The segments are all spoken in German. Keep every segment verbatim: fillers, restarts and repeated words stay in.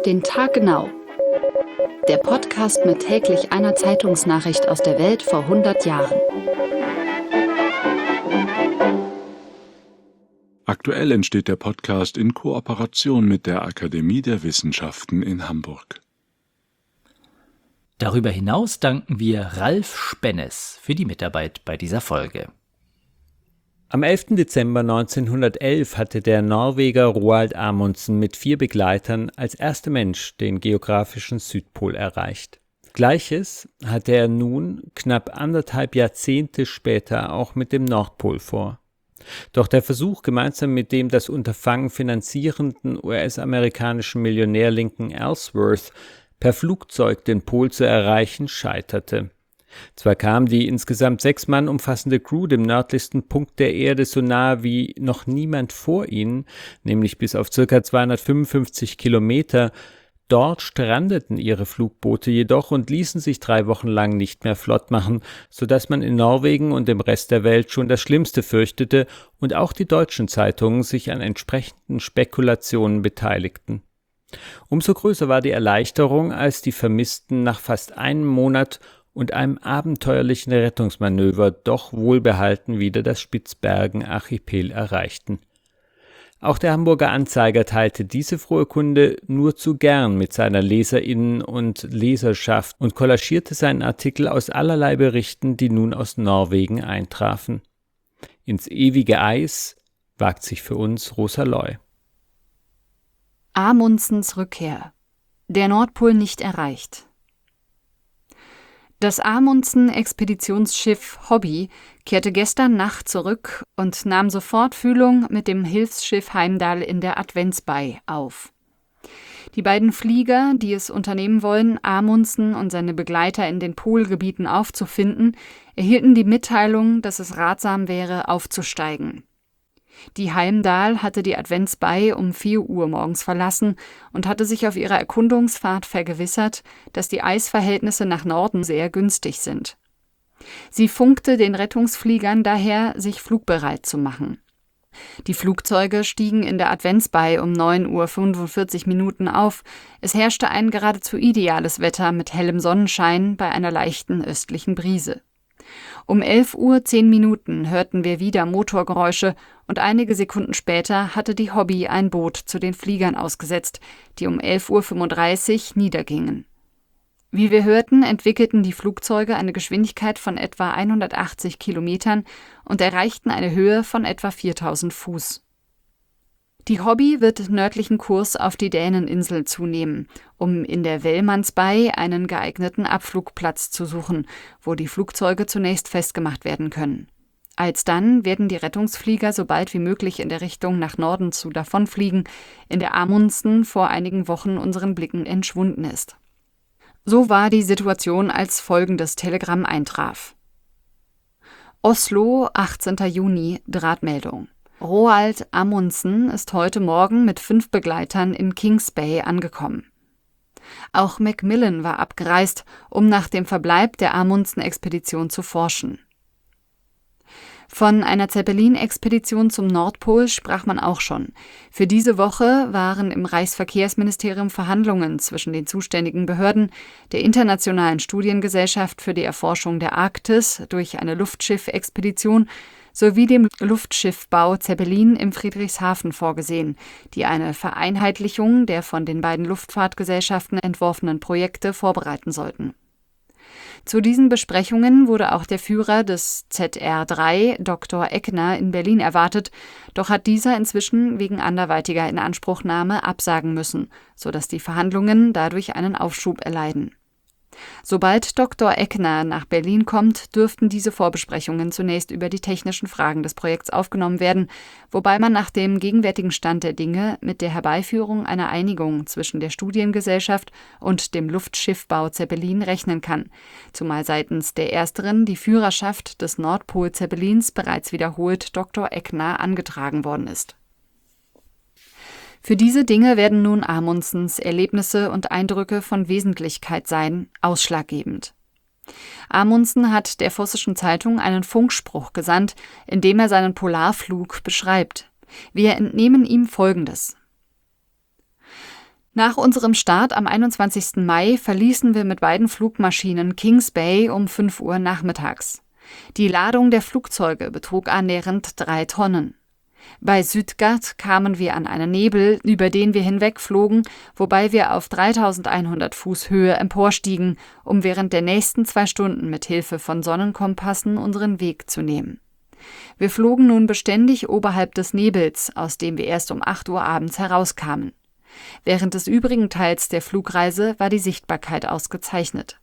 den Tag genau. Der Podcast mit täglich einer Zeitungsnachricht aus der Welt vor hundert Jahren. Aktuell entsteht der Podcast in Kooperation mit der Akademie der Wissenschaften in Hamburg. Darüber hinaus danken wir Ralf Spennes für die Mitarbeit bei dieser Folge. Am elften Dezember neunzehnhundertelf hatte der Norweger Roald Amundsen mit vier Begleitern als erster Mensch den geografischen Südpol erreicht. Gleiches hatte er nun, knapp anderthalb Jahrzehnte später, auch mit dem Nordpol vor. Doch der Versuch, gemeinsam mit dem das Unterfangen finanzierenden U S-amerikanischen Millionär Lincoln Ellsworth per Flugzeug den Pol zu erreichen, scheiterte. Zwar kam die insgesamt sechs Mann umfassende Crew dem nördlichsten Punkt der Erde so nahe wie noch niemand vor ihnen, nämlich bis auf ca. zweihundertfünfundfünfzig Kilometer. Dort strandeten ihre Flugboote jedoch und ließen sich drei Wochen lang nicht mehr flott machen, sodass man in Norwegen und dem Rest der Welt schon das Schlimmste fürchtete und auch die deutschen Zeitungen sich an entsprechenden Spekulationen beteiligten. Umso größer war die Erleichterung, als die Vermissten nach fast einem Monat und einem abenteuerlichen Rettungsmanöver doch wohlbehalten wieder das Spitzbergen-Archipel erreichten. Auch der Hamburger Anzeiger teilte diese frohe Kunde nur zu gern mit seiner LeserInnen und Leserschaft und kollagierte seinen Artikel aus allerlei Berichten, die nun aus Norwegen eintrafen. Ins ewige Eis wagt sich für uns Rosa Loy. Amundsens Rückkehr. Der Nordpol nicht erreicht. Das Amundsen-Expeditionsschiff Hobby kehrte gestern Nacht zurück und nahm sofort Fühlung mit dem Hilfsschiff Heimdall in der Adventsbai auf. Die beiden Flieger, die es unternehmen wollen, Amundsen und seine Begleiter in den Polgebieten aufzufinden, erhielten die Mitteilung, dass es ratsam wäre, aufzusteigen. Die Heimdall hatte die Adventsbai um vier Uhr morgens verlassen und hatte sich auf ihrer Erkundungsfahrt vergewissert, dass die Eisverhältnisse nach Norden sehr günstig sind. Sie funkte den Rettungsfliegern daher, sich flugbereit zu machen. Die Flugzeuge stiegen in der Adventsbai um neun Uhr fünfundvierzig Minuten auf. Es herrschte ein geradezu ideales Wetter mit hellem Sonnenschein bei einer leichten östlichen Brise. Um elf Uhr zehn Minuten hörten wir wieder Motorgeräusche und einige Sekunden später hatte die Hobby ein Boot zu den Fliegern ausgesetzt, die um elf Uhr fünfunddreißig niedergingen. Wie wir hörten, entwickelten die Flugzeuge eine Geschwindigkeit von etwa hundertachtzig Kilometern und erreichten eine Höhe von etwa viertausend Fuß. Die Hobby wird nördlichen Kurs auf die Däneninsel zunehmen, um in der Wellmannsbai einen geeigneten Abflugplatz zu suchen, wo die Flugzeuge zunächst festgemacht werden können. Alsdann werden die Rettungsflieger so bald wie möglich in der Richtung nach Norden zu davonfliegen, in der Amundsen vor einigen Wochen unseren Blicken entschwunden ist. So war die Situation, als folgendes Telegramm eintraf. Oslo, achtzehnter Juni, Drahtmeldung. Roald Amundsen ist heute Morgen mit fünf Begleitern in Kings Bay angekommen. Auch Macmillan war abgereist, um nach dem Verbleib der Amundsen-Expedition zu forschen. Von einer Zeppelin-Expedition zum Nordpol sprach man auch schon. Für diese Woche waren im Reichsverkehrsministerium Verhandlungen zwischen den zuständigen Behörden, der Internationalen Studiengesellschaft für die Erforschung der Arktis durch eine Luftschiff-Expedition sowie dem Luftschiffbau Zeppelin im Friedrichshafen vorgesehen, die eine Vereinheitlichung der von den beiden Luftfahrtgesellschaften entworfenen Projekte vorbereiten sollten. Zu diesen Besprechungen wurde auch der Führer des Z R drei, Doktor Eckner, in Berlin erwartet, doch hat dieser inzwischen wegen anderweitiger Inanspruchnahme absagen müssen, sodass die Verhandlungen dadurch einen Aufschub erleiden. Sobald Doktor Eckner nach Berlin kommt, dürften diese Vorbesprechungen zunächst über die technischen Fragen des Projekts aufgenommen werden, wobei man nach dem gegenwärtigen Stand der Dinge mit der Herbeiführung einer Einigung zwischen der Studiengesellschaft und dem Luftschiffbau Zeppelin rechnen kann, zumal seitens der ersteren die Führerschaft des Nordpol-Zeppelins bereits wiederholt Doktor Eckner angetragen worden ist. Für diese Dinge werden nun Amundsens Erlebnisse und Eindrücke von Wesentlichkeit sein, ausschlaggebend. Amundsen hat der Vossischen Zeitung einen Funkspruch gesandt, in dem er seinen Polarflug beschreibt. Wir entnehmen ihm Folgendes: Nach unserem Start am einundzwanzigsten Mai verließen wir mit beiden Flugmaschinen Kings Bay um fünf Uhr nachmittags. Die Ladung der Flugzeuge betrug annähernd drei Tonnen. Bei Stuttgart kamen wir an einen Nebel, über den wir hinwegflogen, wobei wir auf dreitausendeinhundert Fuß Höhe emporstiegen, um während der nächsten zwei Stunden mit Hilfe von Sonnenkompassen unseren Weg zu nehmen. Wir flogen nun beständig oberhalb des Nebels, aus dem wir erst um acht Uhr abends herauskamen. Während des übrigen Teils der Flugreise war die Sichtbarkeit ausgezeichnet.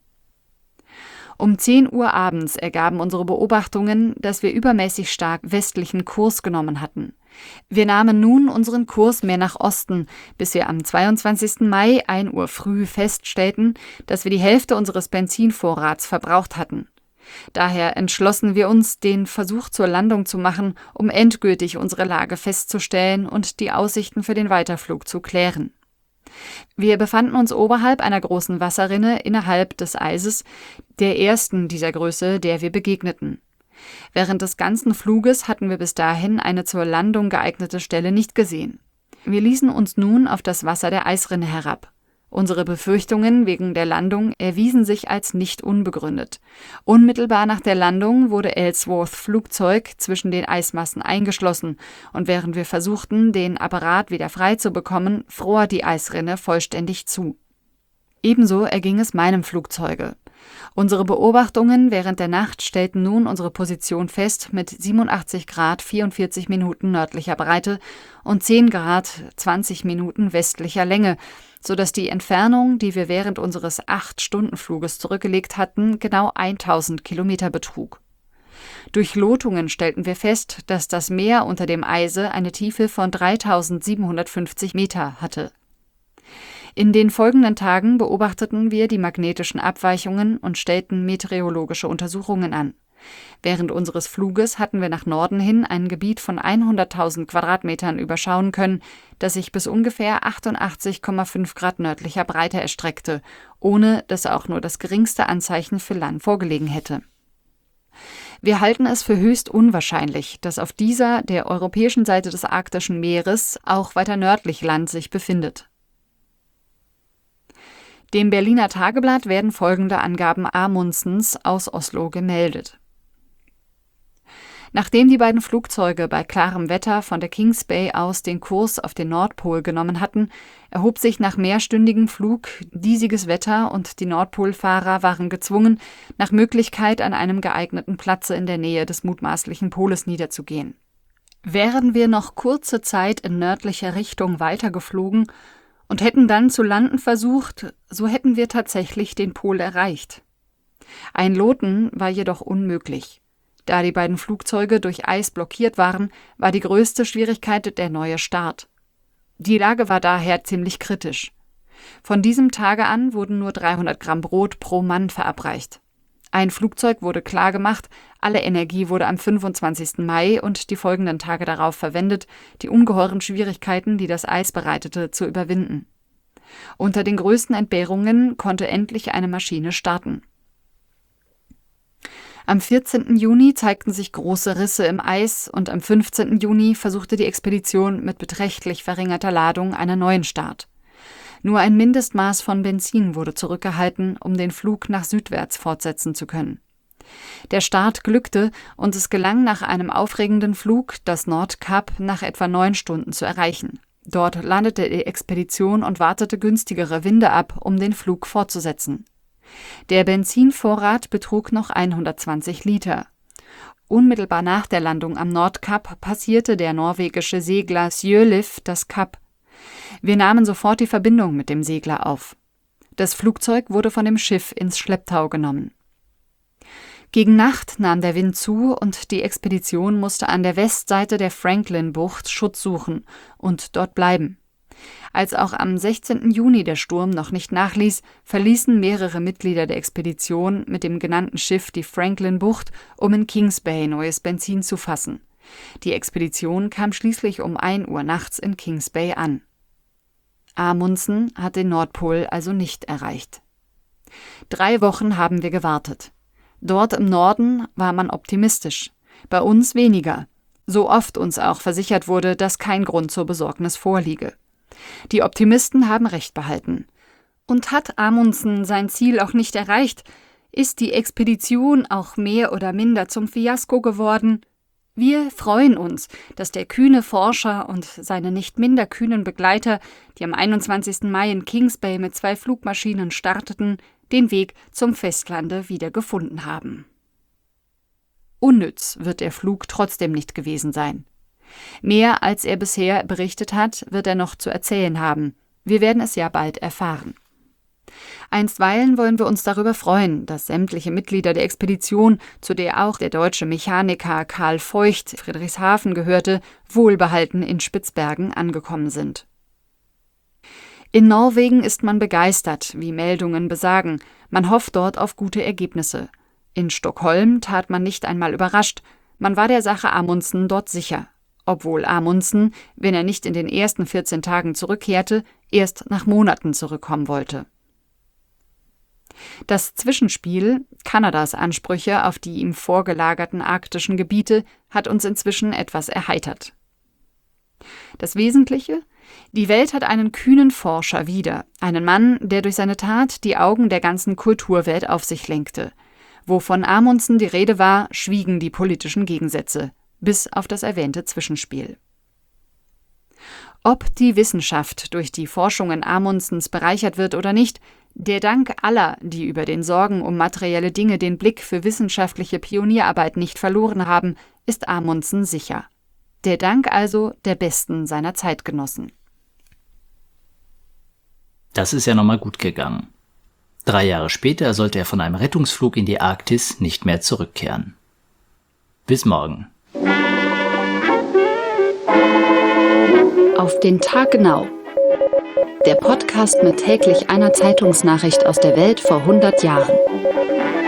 Um zehn Uhr abends ergaben unsere Beobachtungen, dass wir übermäßig stark westlichen Kurs genommen hatten. Wir nahmen nun unseren Kurs mehr nach Osten, bis wir am zweiundzwanzigsten Mai ein Uhr früh feststellten, dass wir die Hälfte unseres Benzinvorrats verbraucht hatten. Daher entschlossen wir uns, den Versuch zur Landung zu machen, um endgültig unsere Lage festzustellen und die Aussichten für den Weiterflug zu klären. Wir befanden uns oberhalb einer großen Wasserrinne innerhalb des Eises, der ersten dieser Größe, der wir begegneten. Während des ganzen Fluges hatten wir bis dahin eine zur Landung geeignete Stelle nicht gesehen. Wir ließen uns nun auf das Wasser der Eisrinne herab. Unsere Befürchtungen wegen der Landung erwiesen sich als nicht unbegründet. Unmittelbar nach der Landung wurde Ellsworths Flugzeug zwischen den Eismassen eingeschlossen, und während wir versuchten, den Apparat wieder frei zu bekommen, fror die Eisrinne vollständig zu. Ebenso erging es meinem Flugzeuge. Unsere Beobachtungen während der Nacht stellten nun unsere Position fest mit siebenundachtzig Grad vierundvierzig Minuten nördlicher Breite und zehn Grad zwanzig Minuten westlicher Länge, sodass die Entfernung, die wir während unseres acht-Stunden-Fluges zurückgelegt hatten, genau tausend Kilometer betrug. Durch Lotungen stellten wir fest, dass das Meer unter dem Eise eine Tiefe von dreitausendsiebenhundertfünfzig Meter hatte. In den folgenden Tagen beobachteten wir die magnetischen Abweichungen und stellten meteorologische Untersuchungen an. Während unseres Fluges hatten wir nach Norden hin ein Gebiet von hunderttausend Quadratmetern überschauen können, das sich bis ungefähr achtundachtzig Komma fünf Grad nördlicher Breite erstreckte, ohne dass auch nur das geringste Anzeichen für Land vorgelegen hätte. Wir halten es für höchst unwahrscheinlich, dass auf dieser, der europäischen Seite des Arktischen Meeres, auch weiter nördlich Land sich befindet. Dem Berliner Tageblatt werden folgende Angaben Amundsens aus Oslo gemeldet. Nachdem die beiden Flugzeuge bei klarem Wetter von der Kings Bay aus den Kurs auf den Nordpol genommen hatten, erhob sich nach mehrstündigem Flug diesiges Wetter und die Nordpolfahrer waren gezwungen, nach Möglichkeit an einem geeigneten Platze in der Nähe des mutmaßlichen Poles niederzugehen. Wären wir noch kurze Zeit in nördlicher Richtung weitergeflogen und hätten dann zu landen versucht, so hätten wir tatsächlich den Pol erreicht. Ein Loten war jedoch unmöglich. Da die beiden Flugzeuge durch Eis blockiert waren, war die größte Schwierigkeit der neue Start. Die Lage war daher ziemlich kritisch. Von diesem Tage an wurden nur dreihundert Gramm Brot pro Mann verabreicht. Ein Flugzeug wurde klargemacht, alle Energie wurde am fünfundzwanzigsten Mai und die folgenden Tage darauf verwendet, die ungeheuren Schwierigkeiten, die das Eis bereitete, zu überwinden. Unter den größten Entbehrungen konnte endlich eine Maschine starten. Am vierzehnten Juni zeigten sich große Risse im Eis und am fünfzehnten Juni versuchte die Expedition mit beträchtlich verringerter Ladung einen neuen Start. Nur ein Mindestmaß von Benzin wurde zurückgehalten, um den Flug nach südwärts fortsetzen zu können. Der Start glückte und es gelang nach einem aufregenden Flug, das Nordkap nach etwa neun Stunden zu erreichen. Dort landete die Expedition und wartete günstigere Winde ab, um den Flug fortzusetzen. Der Benzinvorrat betrug noch hundertzwanzig Liter. Unmittelbar nach der Landung am Nordkap passierte der norwegische Segler Sjølif das Kap. Wir nahmen sofort die Verbindung mit dem Segler auf. Das Flugzeug wurde von dem Schiff ins Schlepptau genommen. Gegen Nacht nahm der Wind zu und die Expedition musste an der Westseite der Franklin-Bucht Schutz suchen und dort bleiben. Als auch am sechzehnten Juni der Sturm noch nicht nachließ, verließen mehrere Mitglieder der Expedition mit dem genannten Schiff die Franklin-Bucht, um in Kings Bay neues Benzin zu fassen. Die Expedition kam schließlich um ein Uhr nachts in Kings Bay an. Amundsen hat den Nordpol also nicht erreicht. Drei Wochen haben wir gewartet. Dort im Norden war man optimistisch, bei uns weniger, so oft uns auch versichert wurde, dass kein Grund zur Besorgnis vorliege. Die Optimisten haben recht behalten. Und hat Amundsen sein Ziel auch nicht erreicht, ist die Expedition auch mehr oder minder zum Fiasko geworden. Wir freuen uns, dass der kühne Forscher und seine nicht minder kühnen Begleiter, die am einundzwanzigsten Mai in Kings Bay mit zwei Flugmaschinen starteten, den Weg zum Festlande wieder gefunden haben. Unnütz wird der Flug trotzdem nicht gewesen sein. Mehr als er bisher berichtet hat, wird er noch zu erzählen haben. Wir werden es ja bald erfahren. Einstweilen wollen wir uns darüber freuen, dass sämtliche Mitglieder der Expedition, zu der auch der deutsche Mechaniker Karl Feucht Friedrichshafen gehörte, wohlbehalten in Spitzbergen angekommen sind. In Norwegen ist man begeistert, wie Meldungen besagen. Man hofft dort auf gute Ergebnisse. In Stockholm tat man nicht einmal überrascht. Man war der Sache Amundsen dort sicher. Obwohl Amundsen, wenn er nicht in den ersten vierzehn Tagen zurückkehrte, erst nach Monaten zurückkommen wollte. Das Zwischenspiel, Kanadas Ansprüche auf die ihm vorgelagerten arktischen Gebiete, hat uns inzwischen etwas erheitert. Das Wesentliche? Die Welt hat einen kühnen Forscher wieder, einen Mann, der durch seine Tat die Augen der ganzen Kulturwelt auf sich lenkte. Wo von Amundsen die Rede war, schwiegen die politischen Gegensätze, bis auf das erwähnte Zwischenspiel. Ob die Wissenschaft durch die Forschungen Amundsens bereichert wird oder nicht, der Dank aller, die über den Sorgen um materielle Dinge den Blick für wissenschaftliche Pionierarbeit nicht verloren haben, ist Amundsen sicher. Der Dank also der Besten seiner Zeitgenossen. Das ist ja nochmal gut gegangen. Drei Jahre später sollte er von einem Rettungsflug in die Arktis nicht mehr zurückkehren. Bis morgen. Auf den Tag genau. Der Podcast mit täglich einer Zeitungsnachricht aus der Welt vor hundert Jahren.